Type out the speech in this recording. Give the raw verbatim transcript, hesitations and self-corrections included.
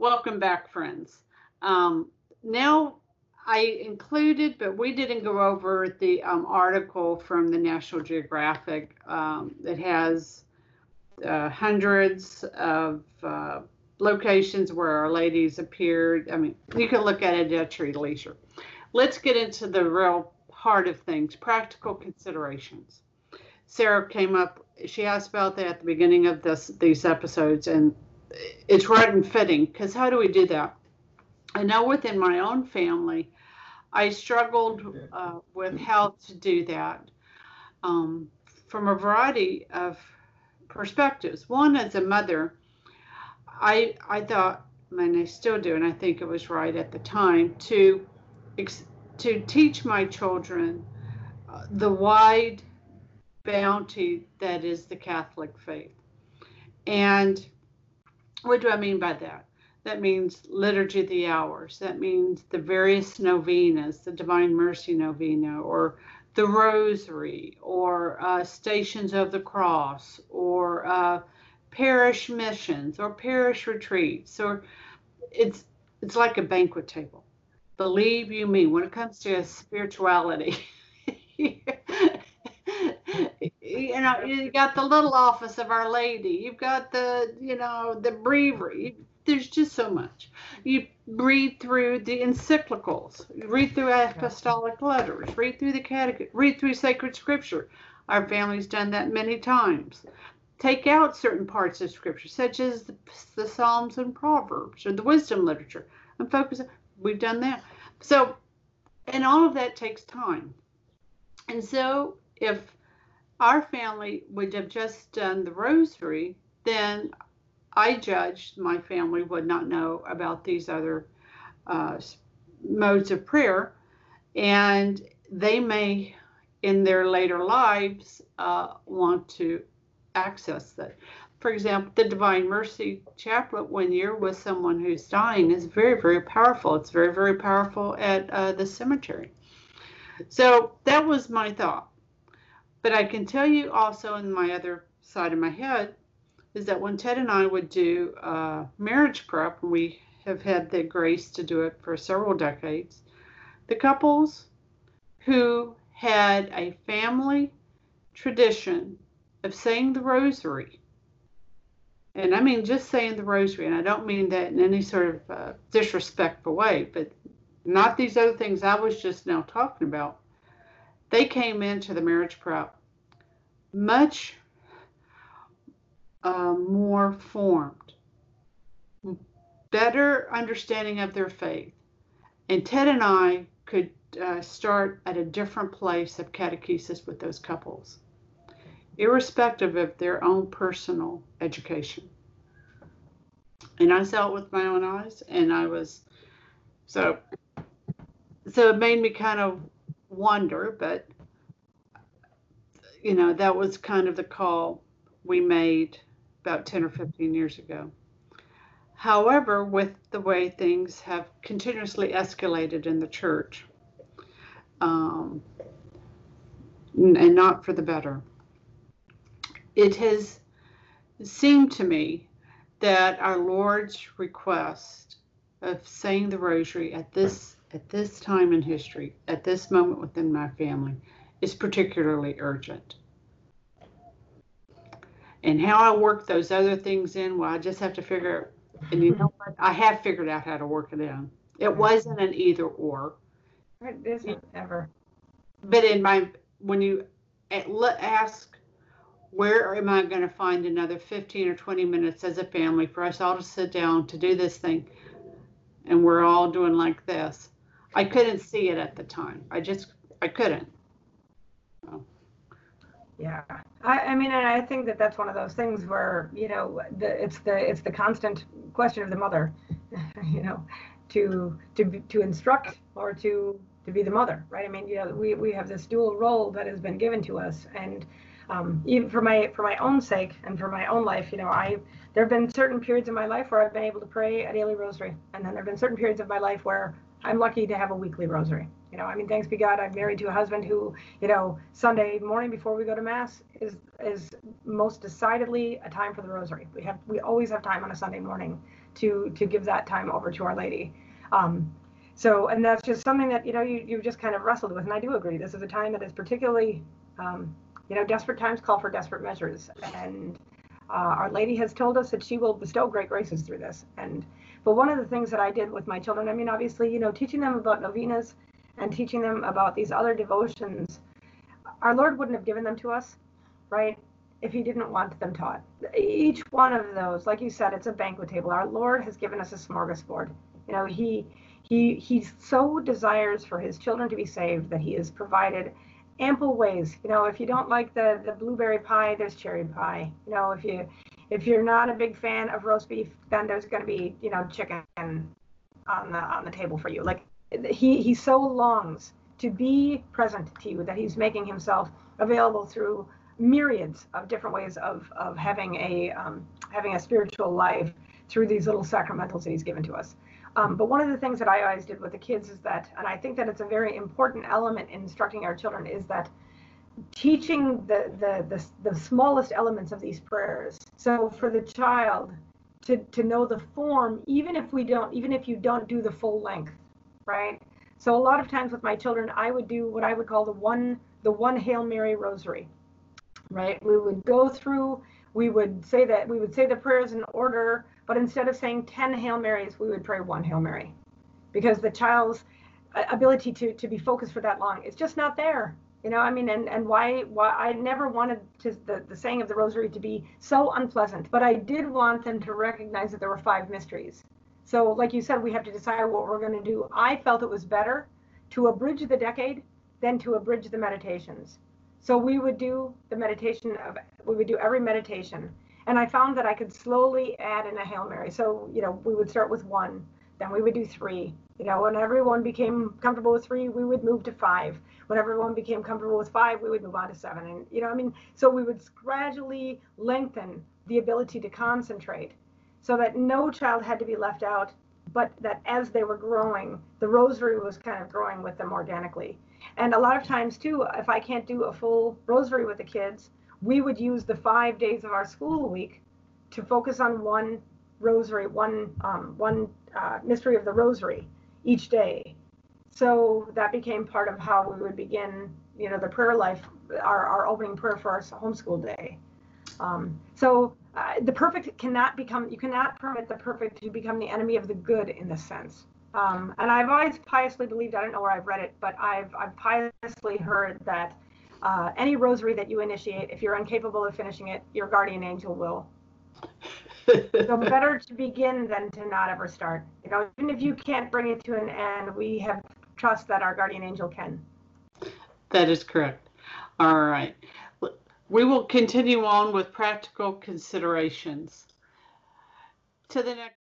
Welcome back, friends. Um, now, I included, but we didn't go over the um, article from the National Geographic um, that has uh, hundreds of uh, locations where Our Ladies appeared. I mean, you can look at it at your leisure. Let's get into the real heart of things, practical considerations. Sarah came up, she asked about that at the beginning of this these episodes, and it's right and fitting because how do we do that? I know within my own family, I struggled uh, with how to do that um, from a variety of perspectives. One, as a mother, I I thought, and I still do, and I think it was right at the time to to teach my children uh, the wide bounty that is the Catholic faith. And what do I mean by that? That means Liturgy of the Hours. That means the various novenas, the Divine Mercy Novena, or the Rosary, or uh, Stations of the Cross, or uh, parish missions, or parish retreats, or it's it's like a banquet table. Believe you me, when it comes to spirituality, you know, you got the little office of Our Lady. You've got the, you know, the breviary. There's just so much. You read through the encyclicals, read through apostolic letters, read through the catechism, read through sacred scripture. Our family's done that many times. Take out certain parts of scripture, such as the, the Psalms and Proverbs or the wisdom literature, and focus. We've done that. So, and all of that takes time. And so, if our family would have just done the rosary, then I judged my family would not know about these other uh, modes of prayer, and they may, in their later lives, uh, want to access that. For example, the Divine Mercy Chaplet one year with someone who's dying is very, very powerful. It's very, very powerful at uh, the cemetery. So that was my thought. But I can tell you also in my other side of my head is that when Ted and I would do uh, marriage prep, and we have had the grace to do it for several decades, the couples who had a family tradition of saying the rosary, and I mean just saying the rosary, and I don't mean that in any sort of uh, disrespectful way, but not these other things I was just now talking about. They came into the marriage prep much uh, more formed, better understanding of their faith. And Ted and I could uh, start at a different place of catechesis with those couples, irrespective of their own personal education. And I saw it with my own eyes, and I was, so, so it made me kind of wonder, but, you know, that was kind of the call we made about ten or fifteen years ago. However, with the way things have continuously escalated in the church, um, and not for the better, it has seemed to me that our Lord's request of saying the rosary at this at this time in history, at this moment within my family, is particularly urgent. And how I work those other things in, well, I just have to figure out, and you know what? I have figured out how to work it in. It wasn't an either or. It isn't ever. But in my, when you ask, where am I going to find another fifteen or twenty minutes as a family for us all to sit down to do this thing, and we're all doing like this? I couldn't see it at the time. I just, I couldn't. Oh. Yeah, I, I mean, and I think that that's one of those things where, you know, the, it's the it's the constant question of the mother, you know, to to to instruct or to to be the mother, right? I mean, you know, we we have this dual role that has been given to us, and um, even for my for my own sake and for my own life, you know, I there have been certain periods in my life where I've been able to pray a daily rosary, and then there have been certain periods of my life where I'm lucky to have a weekly rosary. You know, I mean, thanks be God, I'm married to a husband who, you know, Sunday morning before we go to Mass is is most decidedly a time for the rosary. We have we always have time on a Sunday morning to to give that time over to Our Lady. Um, so, and that's just something that, you know, you, you've just kind of wrestled with. And I do agree. This is a time that is particularly, um, you know, desperate times call for desperate measures. And uh, Our Lady has told us that she will bestow great graces through this. And, but one of the things that I did with my children, I mean, obviously, you know, teaching them about novenas and teaching them about these other devotions, our Lord wouldn't have given them to us, right, if he didn't want them taught. Each one of those, like you said, it's a banquet table. Our Lord has given us a smorgasbord. You know, he he he so desires for his children to be saved that he has provided ample ways. You know, if you don't like the the blueberry pie, there's cherry pie. You know, if you if you're not a big fan of roast beef, then there's going to be, you know, chicken on the on the table for you. Like he he so longs to be present to you that he's making himself available through myriads of different ways of of having a um, having a spiritual life through these little sacramentals that he's given to us. Um, but one of the things that I always did with the kids is that, and I think that it's a very important element in instructing our children, is that teaching the the the, the smallest elements of these prayers. So for the child to to know the form, even if we don't, even if you don't do the full length, right? So a lot of times with my children, I would do what I would call the one the one Hail Mary rosary, right? We would go through, we would say that we would say the prayers in order, but instead of saying ten Hail Marys, we would pray one Hail Mary, because the child's ability to to be focused for that long is just not there. You know, I mean, and and why why I never wanted to the the saying of the rosary to be so unpleasant, but I did want them to recognize that there were five mysteries. So like you said, we have to decide what we're going to do. I felt it was better to abridge the decade than to abridge the meditations. So we would do the meditation of, we would do every meditation. And I found that I could slowly add in a Hail Mary. So, you know, we would start with one, then we would do three. You know, when everyone became comfortable with three, we would move to five. When everyone became comfortable with five, we would move on to seven. And, you know, I mean, so we would gradually lengthen the ability to concentrate, so that no child had to be left out, but that as they were growing, the rosary was kind of growing with them organically. And a lot of times too, if I can't do a full rosary with the kids, we would use the five days of our school week to focus on one rosary, one um, one uh, mystery of the rosary each day. So that became part of how we would begin, you know, the prayer life, our, our opening prayer for our homeschool day. Um, so uh, the perfect cannot become, you cannot permit the perfect to become the enemy of the good in this sense. Um, and I've always piously believed, I don't know where I've read it, but I've, I've piously heard that uh, any rosary that you initiate, if you're incapable of finishing it, your guardian angel will. So better to begin than to not ever start. You know, even if you can't bring it to an end, we have trust that our guardian angel can. That is correct. All right. We will continue on with practical considerations. To the next.